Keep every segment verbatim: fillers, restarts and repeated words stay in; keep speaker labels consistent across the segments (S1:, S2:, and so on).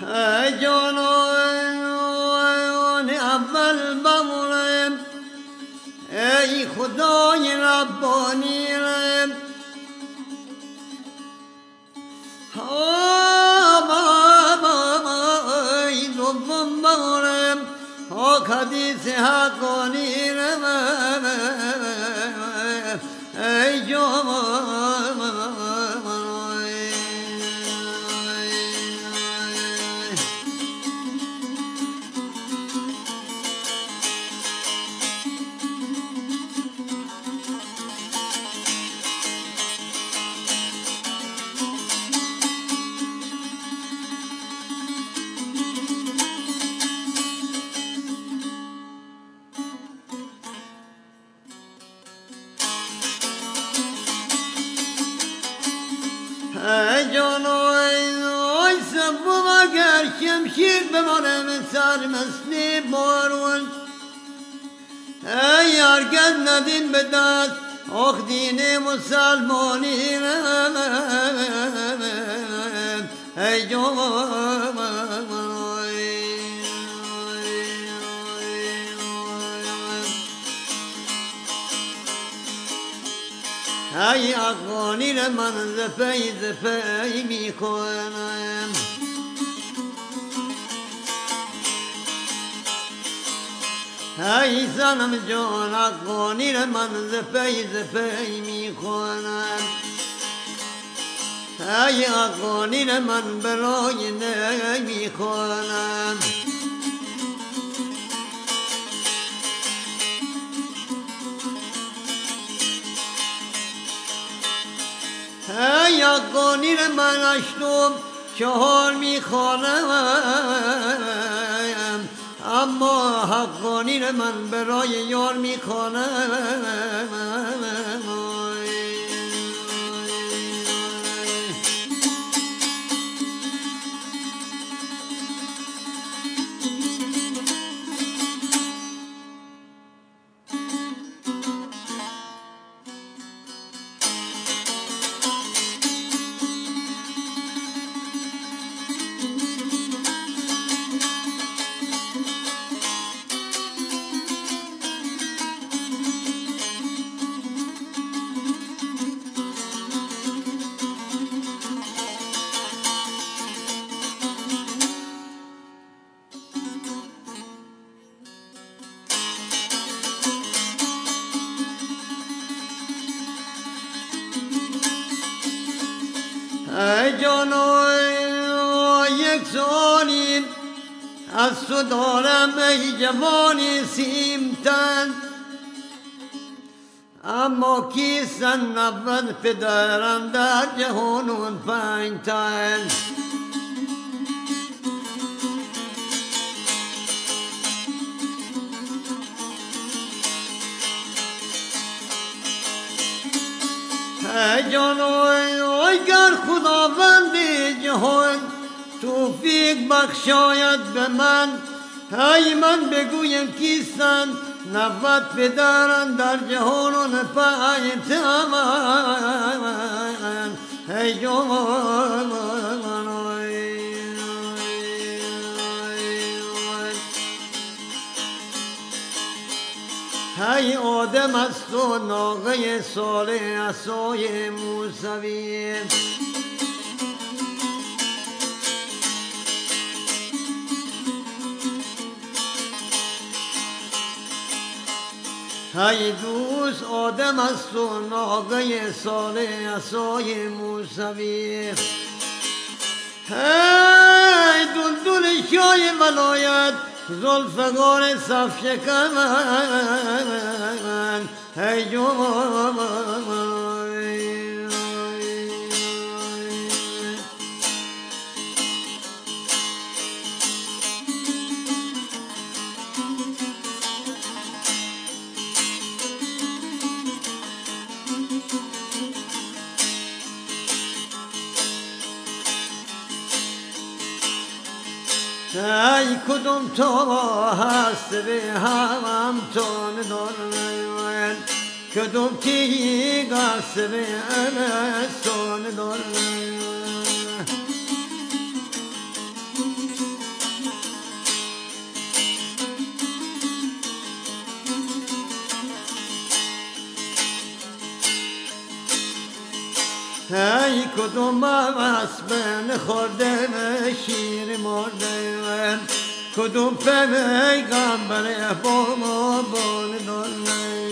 S1: ای جانان اول بمونم ای خدای ربانی ای دوم بمونم حدیث حقانی ای جانان ای جانان ای سبو اگر شمشیر بمانم سرمستی بارون ای هرگز ندیم به دست آخ دین مسلمانی ای جانان ای اقوانی را من زفی زفی می کنم ای زنم جان اقوانی را من زفی زفی می کنم ای اقوانی را من برای نمی کنم ای اقوانی را من اشتم چهار میخوانم اما حقانی را من برای یار میخوانم ای جانان یک سوالی از تو دارم ای جوانی سیمتن اما کیستن نبود پدرم در جهانون پنجتن ای جانان اگر خداوند جهان توفیق بخشاید به من ای من بگویم کیستن نود پدران در جهان پایتم ای جانان ای آدم است و ناقه صالح عصای موسوی ای دوست آدم است و ناقه صالح عصای موسوی ای دلدل شای ولایت زلفقار صف شکن ای جان ای کدوم تا هست به هم تان دارن کدوم تیگ هست به امستان دارن کدوم اسب نخورده شیر مرده کدوم پیغمبر بابا دونه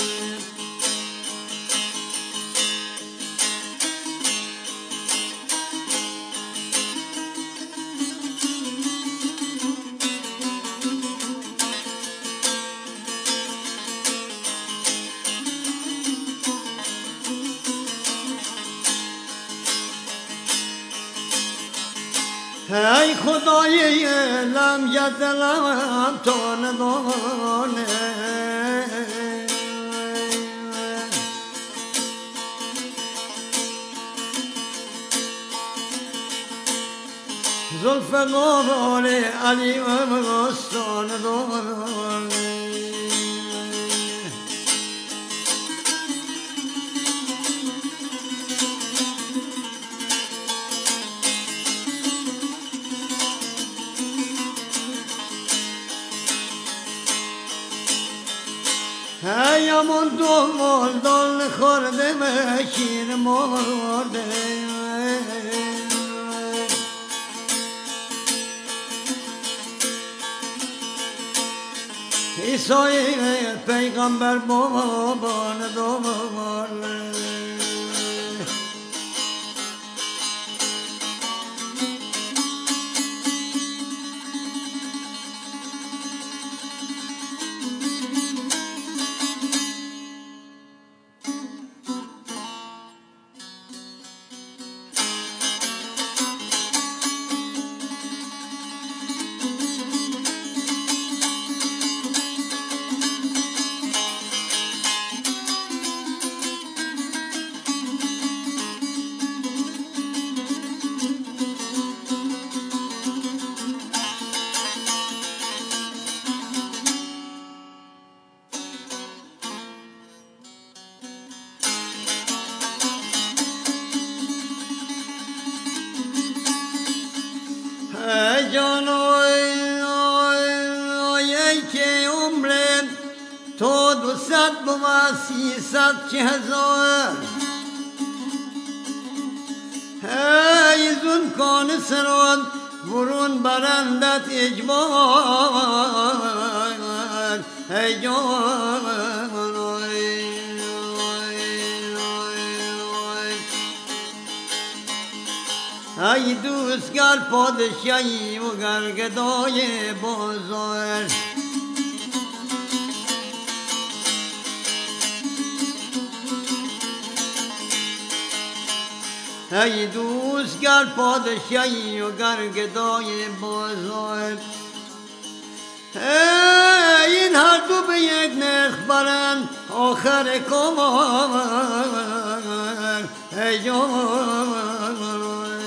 S1: ای خدای لم یدلم تو ندانه زلفقار علی و مستان دانه هیامون دنبال دل خورده مشین مرده عیسی پیغمبر بابا نداره جان ای که عمرم تو دو ست و سیصد چه هزار ای زون کان سران برون برندت اجبار ای جان ای دوستگر پادشاهی و گرگدای بزرگ ای دوستگر پادشاهی و گرگدای بزرگ این هر دو به یک نرخ برند آخر کمار ای جان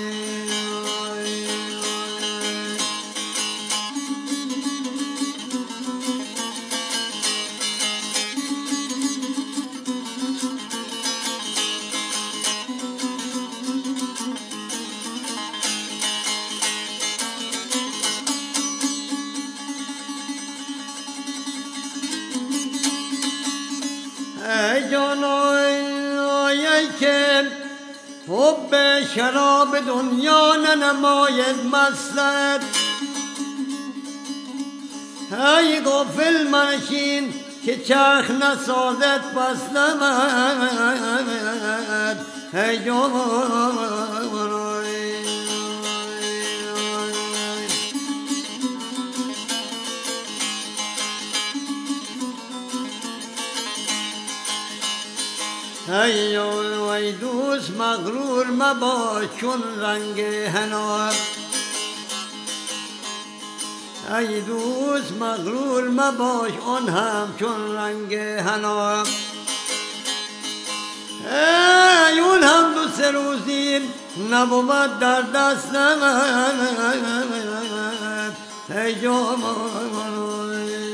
S1: ای جان ای که حب شراب دنیا ننماید مستت ای غافل منشین که چرخ نسازد پس نمد ای جان ای ای دوست مغرور مباش چون رنگ حنا ای دوست مغرور مباش آن هم چون رنگ حنا ای اون هم دو سه روزی نبود در دست نمد ای جان